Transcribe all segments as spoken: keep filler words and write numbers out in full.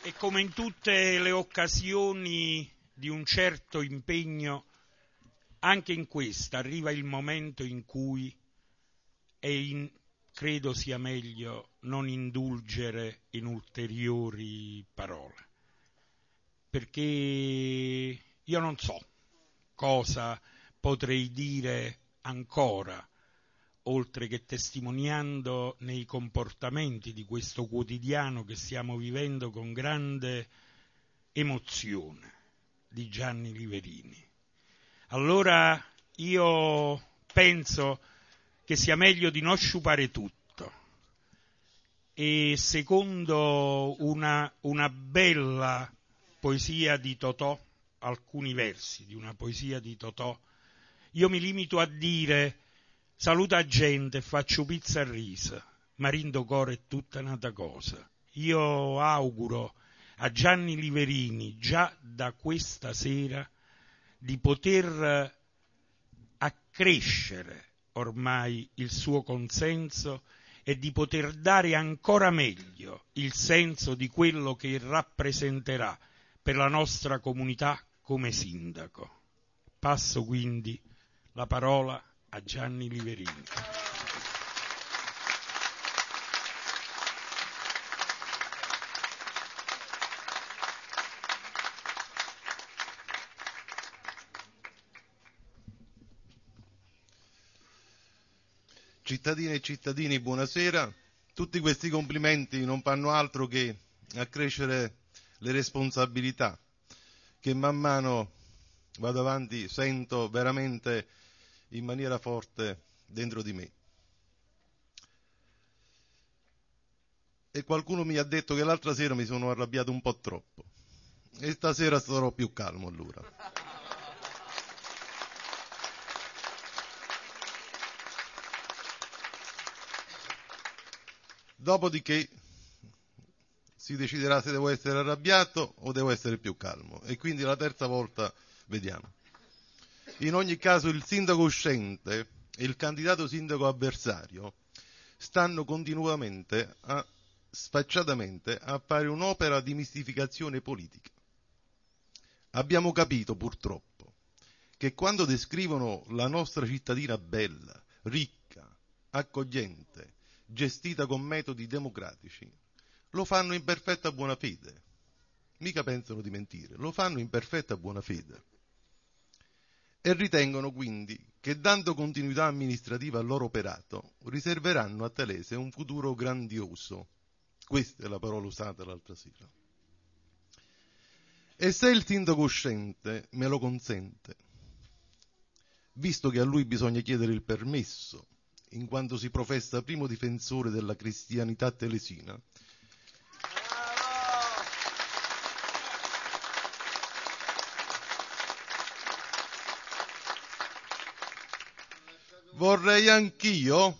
E come in tutte le occasioni di un certo impegno, anche in questa arriva il momento in cui è in, credo sia meglio non indulgere in ulteriori parole, perché io non so cosa potrei dire ancora, oltre che testimoniando nei comportamenti di questo quotidiano che stiamo vivendo con grande emozione, di Gianni Liverini. Allora io penso che sia meglio di non sciupare tutto e secondo una, una bella poesia di Totò, alcuni versi di una poesia di Totò, io mi limito a dire: saluta gente, faccio pizza a risa, ma rindo core è tutta un'altra cosa. Io auguro a Gianni Liverini già da questa sera di poter accrescere ormai il suo consenso e di poter dare ancora meglio il senso di quello che rappresenterà per la nostra comunità come sindaco. Passo quindi la parola a Gianni Liverini. Cittadine e cittadini, buonasera. Tutti questi complimenti non fanno altro che accrescere le responsabilità che man mano vado avanti sento veramente in maniera forte dentro di me. E qualcuno mi ha detto che l'altra sera mi sono arrabbiato un po' troppo e stasera sarò più calmo allora. Dopodiché si deciderà se devo essere arrabbiato o devo essere più calmo, e quindi la terza volta vediamo. In ogni caso il sindaco uscente e il candidato sindaco avversario stanno continuamente, a, sfacciatamente, a fare un'opera di mistificazione politica. Abbiamo capito purtroppo che quando descrivono la nostra cittadina bella, ricca, accogliente, gestita con metodi democratici, lo fanno in perfetta buona fede. Mica pensano di mentire, lo fanno in perfetta buona fede. E ritengono quindi che, dando continuità amministrativa al loro operato, riserveranno a Telese un futuro grandioso. Questa è la parola usata l'altra sera. E se il sindaco uscente me lo consente, visto che a lui bisogna chiedere il permesso, in quanto si professa primo difensore della cristianità telesina, vorrei anch'io,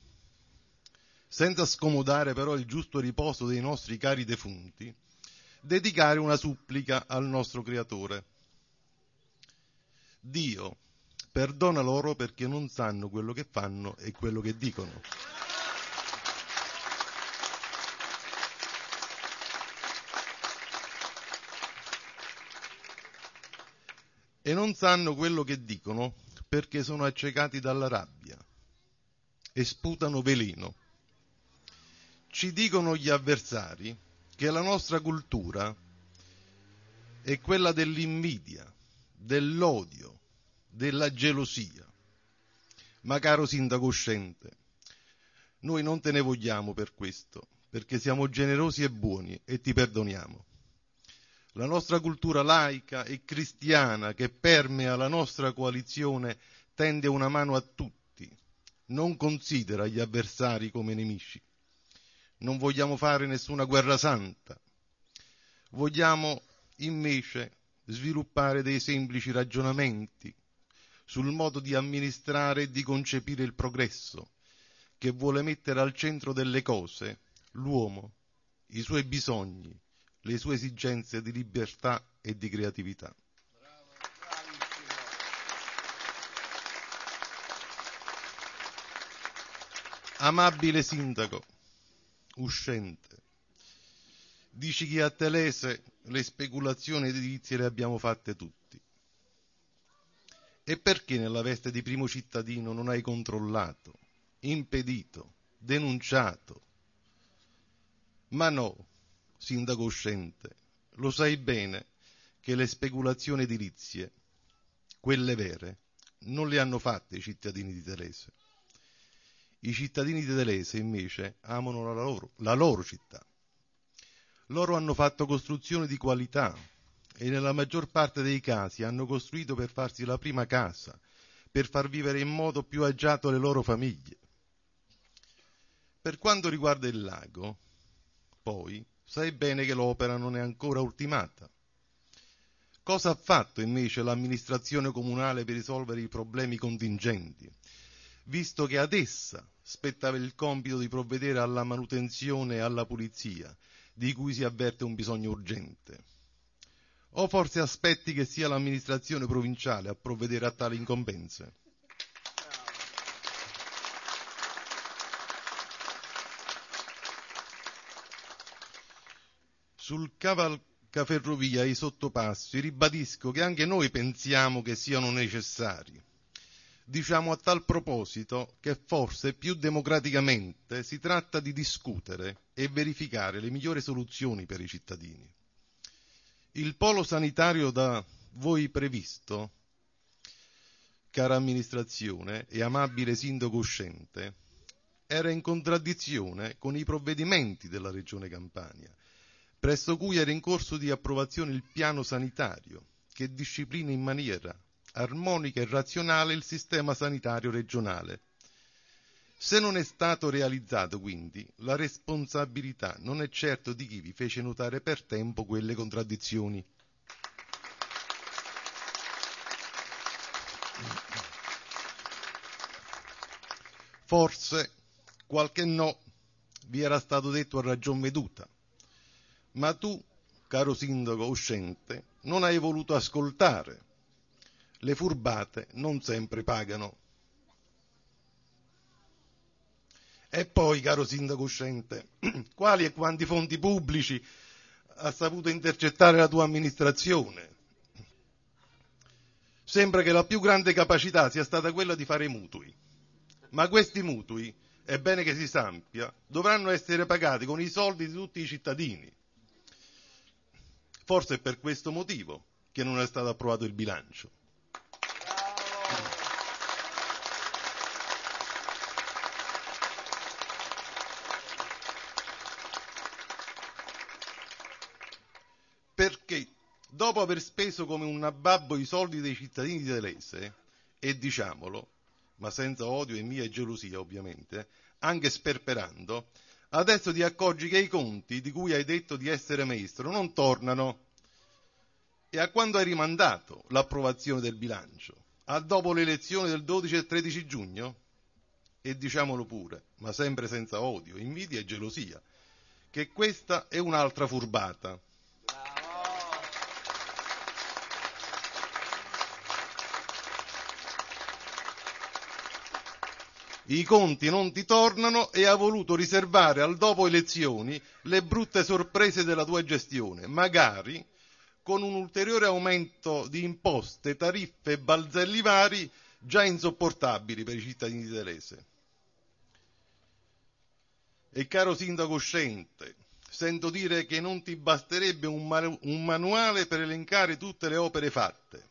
senza scomodare però il giusto riposo dei nostri cari defunti, dedicare una supplica al nostro Creatore. Dio, perdona loro perché non sanno quello che fanno e quello che dicono. E non sanno quello che dicono perché sono accecati dalla rabbia e sputano veleno. Ci dicono gli avversari che la nostra cultura è quella dell'invidia, dell'odio, della gelosia. Ma caro sindaco uscente, noi non te ne vogliamo per questo, perché siamo generosi e buoni e ti perdoniamo. La nostra cultura laica e cristiana che permea la nostra coalizione tende una mano a tutti, non considera gli avversari come nemici. Non vogliamo fare nessuna guerra santa, vogliamo invece sviluppare dei semplici ragionamenti sul modo di amministrare e di concepire il progresso, che vuole mettere al centro delle cose l'uomo, i suoi bisogni, le sue esigenze di libertà e di creatività. Amabile sindaco uscente, Dici che a Telese le speculazioni edilizie le abbiamo fatte tutti. E perché nella veste di primo cittadino non hai controllato, impedito, denunciato? Ma no, sindaco uscente, lo sai bene che le speculazioni edilizie, quelle vere, non le hanno fatte i cittadini di Telese. I cittadini di Telese invece amano la loro, la loro città. Loro hanno fatto costruzioni di qualità e nella maggior parte dei casi hanno costruito per farsi la prima casa, per far vivere in modo più agiato le loro famiglie. Per quanto riguarda il lago, poi, sai bene che l'opera non è ancora ultimata. Cosa ha fatto invece l'amministrazione comunale per risolvere i problemi contingenti, visto che ad essa spettava il compito di provvedere alla manutenzione e alla pulizia, di cui si avverte un bisogno urgente? O forse aspetti che sia l'amministrazione provinciale a provvedere a tali incombenze? Sul cavalcaferrovia e i sottopassi ribadisco che anche noi pensiamo che siano necessari. Diciamo a tal proposito che forse più democraticamente si tratta di discutere e verificare le migliori soluzioni per i cittadini. Il polo sanitario da voi previsto, cara amministrazione e amabile sindaco uscente, era in contraddizione con i provvedimenti della Regione Campania, presso cui era in corso di approvazione il piano sanitario che disciplina in maniera armonica e razionale il sistema sanitario regionale. Se non è stato realizzato, quindi, la responsabilità non è certo di chi vi fece notare per tempo quelle contraddizioni. Forse qualche no vi era stato detto a ragion veduta, ma tu, caro sindaco uscente, non hai voluto ascoltare. Le furbate non sempre pagano. E poi, caro sindaco uscente, quali e quanti fondi pubblici ha saputo intercettare la tua amministrazione? Sembra che la più grande capacità sia stata quella di fare mutui. Ma questi mutui, è bene che si sappia, dovranno essere pagati con i soldi di tutti i cittadini. Forse è per questo motivo che non è stato approvato il bilancio. Perché dopo aver speso come un nababbo i soldi dei cittadini di Telese, e diciamolo, ma senza odio e mia gelosia ovviamente, anche sperperando, adesso ti accorgi che i conti di cui hai detto di essere maestro non tornano. E a quando hai rimandato l'approvazione del bilancio? A dopo le elezioni del dodici e tredici giugno? E diciamolo pure, ma sempre senza odio, invidia e gelosia, che questa è un'altra furbata. I conti non ti tornano e ha voluto riservare al dopo elezioni le brutte sorprese della tua gestione, magari con un ulteriore aumento di imposte, tariffe e balzelli vari già insopportabili per i cittadini di Telese. E caro sindaco uscente, sento dire che non ti basterebbe un, manu- un manuale per elencare tutte le opere fatte.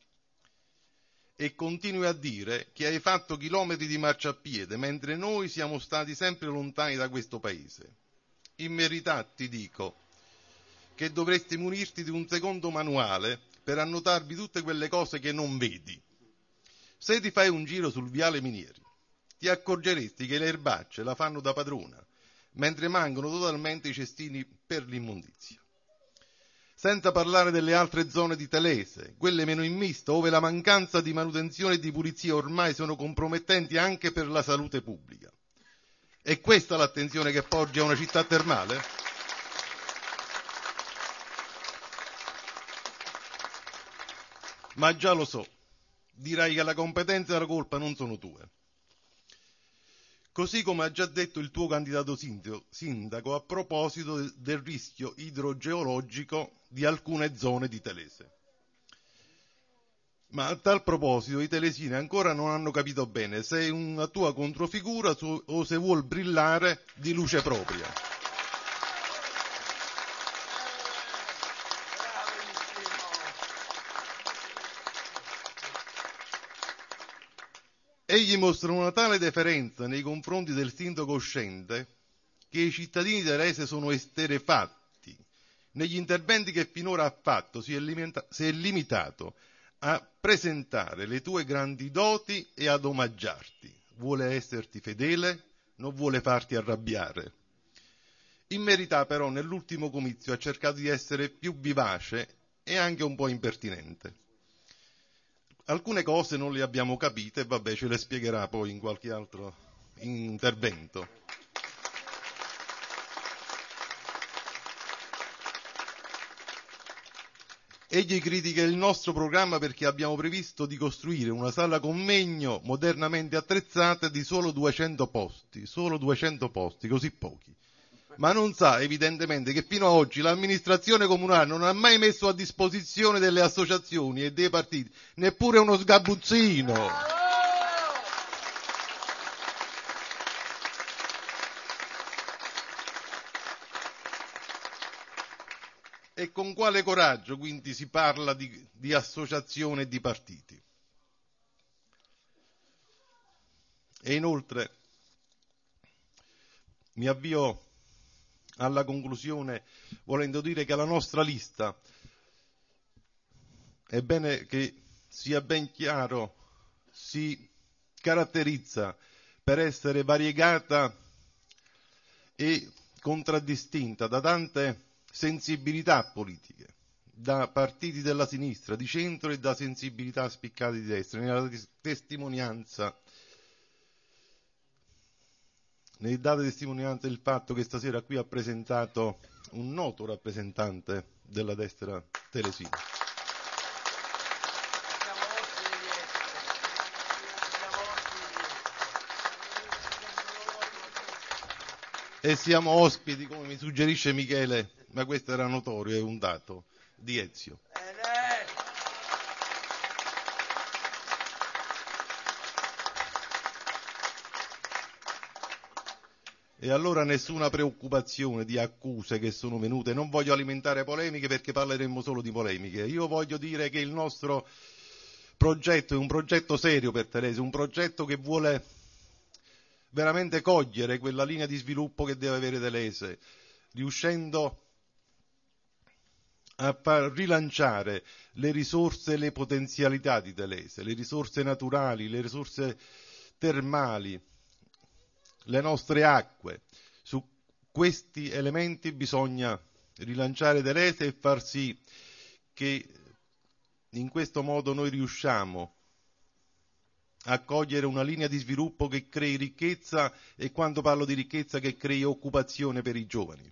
E continui a dire che hai fatto chilometri di marciapiede, mentre noi siamo stati sempre lontani da questo paese. In verità ti dico che dovresti munirti di un secondo manuale per annotarvi tutte quelle cose che non vedi. Se ti fai un giro sul viale Minieri, ti accorgeresti che le erbacce la fanno da padrona, mentre mancano totalmente i cestini per l'immondizia. Senza parlare delle altre zone di Telese, quelle meno in misto, dove la mancanza di manutenzione e di pulizia ormai sono compromettenti anche per la salute pubblica. È questa l'attenzione che porgi a una città termale? Ma già lo so, dirai che la competenza e la colpa non sono tue. Così come ha già detto il tuo candidato sindaco a proposito del rischio idrogeologico di alcune zone di Telese. Ma a tal proposito i telesini ancora non hanno capito bene se è una tua controfigura o se vuol brillare di luce propria. Egli mostra una tale deferenza nei confronti del sindaco uscente che i cittadini di Telese sono esterrefatti. Negli interventi che finora ha fatto si è, limita- si è limitato a presentare le tue grandi doti e ad omaggiarti. Vuole esserti fedele, non vuole farti arrabbiare. In verità però nell'ultimo comizio ha cercato di essere più vivace e anche un po' impertinente. Alcune cose non le abbiamo capite e vabbè, ce le spiegherà poi in qualche altro intervento. Egli critica il nostro programma perché abbiamo previsto di costruire una sala convegno modernamente attrezzata di solo duecento posti, solo duecento posti, così pochi. Ma non sa evidentemente che fino ad oggi l'amministrazione comunale non ha mai messo a disposizione delle associazioni e dei partiti neppure uno sgabuzzino. E con quale coraggio quindi si parla di, di associazione e di partiti? E inoltre mi avvio alla conclusione volendo dire che la nostra lista, è bene che sia ben chiaro, si caratterizza per essere variegata e contraddistinta da tante sensibilità politiche, da partiti della sinistra, di centro e da sensibilità spiccate di destra, nella testimonianza ne date testimonianza il fatto che stasera qui ha presentato un noto rappresentante della destra telesina. E siamo ospiti, come mi suggerisce Michele, ma questo era notorio, è un dato, di Ezio. E allora nessuna preoccupazione di accuse che sono venute, non voglio alimentare polemiche perché parleremmo solo di polemiche, io voglio dire che il nostro progetto è un progetto serio per Telese, un progetto che vuole veramente cogliere quella linea di sviluppo che deve avere Telese, riuscendo a far rilanciare le risorse e le potenzialità di Telese, le risorse naturali, le risorse termali, le nostre acque. Su questi elementi bisogna rilanciare Telese e far sì che in questo modo noi riusciamo a cogliere una linea di sviluppo che crei ricchezza e quando parlo di ricchezza che crei occupazione per i giovani.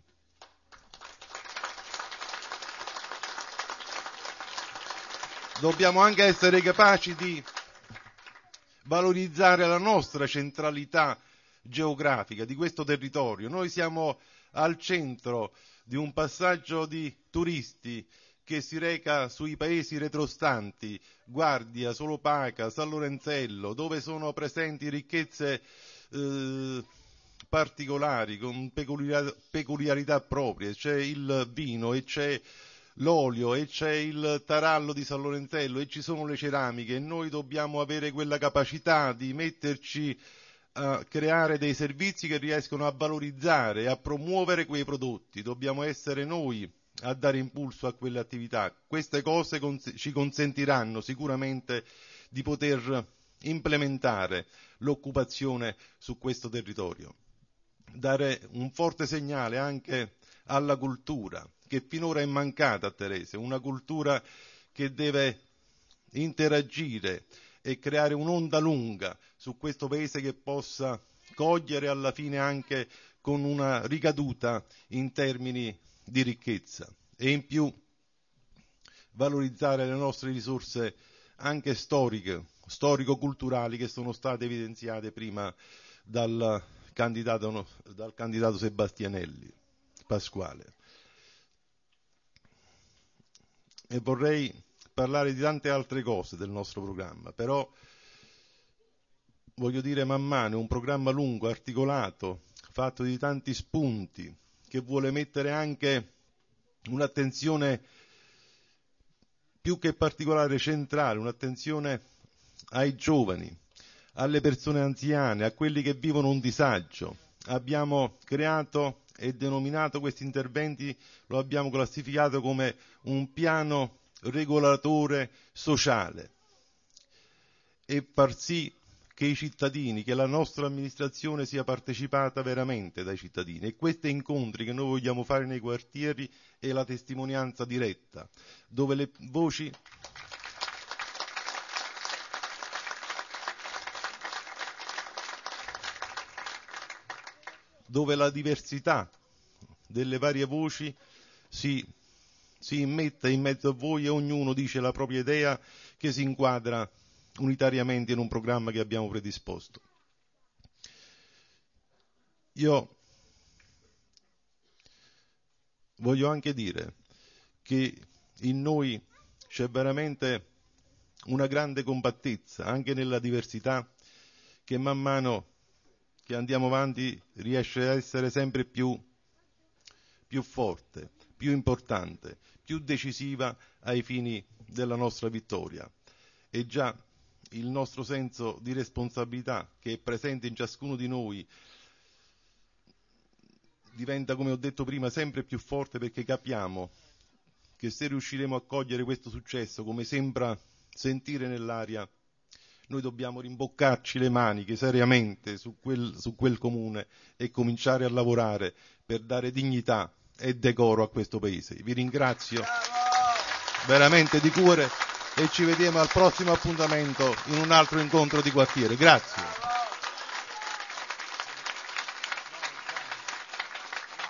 Dobbiamo anche essere capaci di valorizzare la nostra centralità geografica di questo territorio. Noi siamo al centro di un passaggio di turisti che si reca sui paesi retrostanti, Guardia, Solopaca, San Lorenzello, dove sono presenti ricchezze eh, particolari, con peculiarità, peculiarità proprie. C'è il vino e c'è l'olio e c'è il tarallo di San Lorenzello e ci sono le ceramiche e noi dobbiamo avere quella capacità di metterci a creare dei servizi che riescono a valorizzare e a promuovere quei prodotti. Dobbiamo essere noi a dare impulso a quelle attività. Queste cose cons- ci consentiranno sicuramente di poter implementare l'occupazione su questo territorio. Dare un forte segnale anche alla cultura, che finora è mancata a Telese, una cultura che deve interagire e creare un'onda lunga su questo paese che possa cogliere alla fine anche con una ricaduta in termini di ricchezza e in più valorizzare le nostre risorse anche storiche, storico-culturali che sono state evidenziate prima dal candidato, dal candidato Sebastianelli Pasquale. E vorrei parlare di tante altre cose del nostro programma, però voglio dire man mano, è un programma lungo, articolato, fatto di tanti spunti, che vuole mettere anche un'attenzione più che particolare, centrale, un'attenzione ai giovani, alle persone anziane, a quelli che vivono un disagio. Abbiamo creato e denominato questi interventi, lo abbiamo classificato come un piano regolatore sociale, e far sì che i cittadini, che la nostra amministrazione sia partecipata veramente dai cittadini. E questi incontri che noi vogliamo fare nei quartieri è la testimonianza diretta, dove le voci dove la diversità delle varie voci si, si immette in mezzo a voi e ognuno dice la propria idea che si inquadra unitariamente in un programma che abbiamo predisposto. Io voglio anche dire che in noi c'è veramente una grande compattezza, anche nella diversità, che man mano che andiamo avanti riesce a essere sempre più, più forte, più importante, più decisiva ai fini della nostra vittoria. E già il nostro senso di responsabilità, che è presente in ciascuno di noi, diventa, come ho detto prima, sempre più forte, perché capiamo che se riusciremo a cogliere questo successo, come sembra sentire nell'aria, noi dobbiamo rimboccarci le maniche seriamente su quel, su quel comune e cominciare a lavorare per dare dignità e decoro a questo Paese. Vi ringrazio veramente di cuore e ci vediamo al prossimo appuntamento in un altro incontro di quartiere. Grazie.